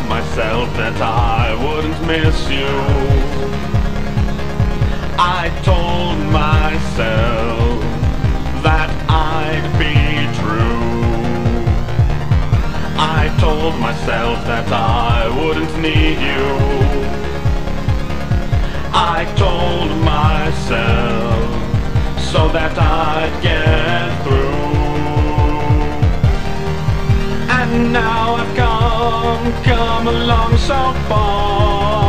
told myself that I wouldn't miss you. I told myself that I'd be true. I told myself that I wouldn't need you. I told myself so that I'd get through. And now I've come along so far.